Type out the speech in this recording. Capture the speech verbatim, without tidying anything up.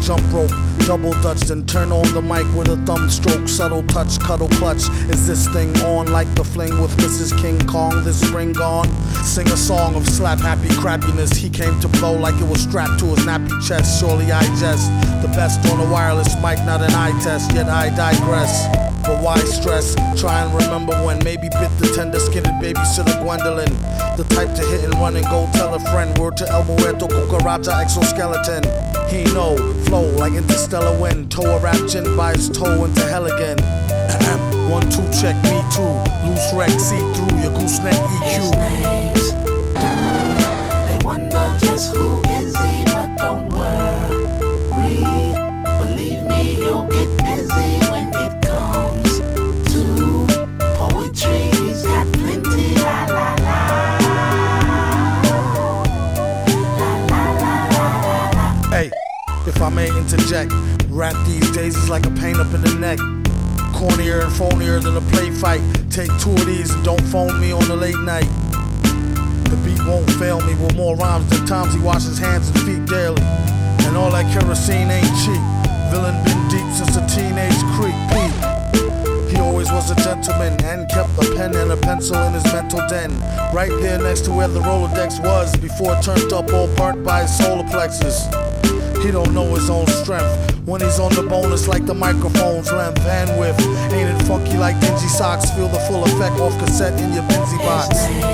jump rope, double dutch, then turn on the mic with a thumb stroke, subtle touch, cuddle clutch. Is this thing on like the fling with Missus King Kong this spring gone? Sing a song of slap happy crappiness. He came to blow like it was strapped to his nappy chest. Surely I jest, the best on a wireless mic, not an eye test, yet I digress. But why stress? Try and remember when maybe bit the tender skinned babysitter Gwendolyn. The type to hit and run and go tell a friend. Word to El Muerto, Cucaracha, exoskeleton. He know, flow like interstellar wind. Toe a rap gin by his toe into hell again. One, two, check, me too. Loose wreck, see through your gooseneck E Q. They wonder just who is he, but don't worry. Believe me, he'll get busy when it comes to poetry. He's got plenty, la la la. Hey, if I may interject, rap these days is like a pain up in the neck. Cornier and phonier than a play fight. Take two of these and don't phone me on the late night. The beat won't fail me with more rhymes than times he washes hands and feet daily. And all that kerosene ain't cheap. Villain been deep since a teenage creep peep. He always was a gentleman and kept a pen and a pencil in his mental den. Right there next to where the Rolodex was before it turned up all burnt by his solar plexus. He don't know his own strength. When he's on the bonus like the microphone's length and width. Ain't it funky like dingy socks? Feel the full effect off cassette in your Benzie box.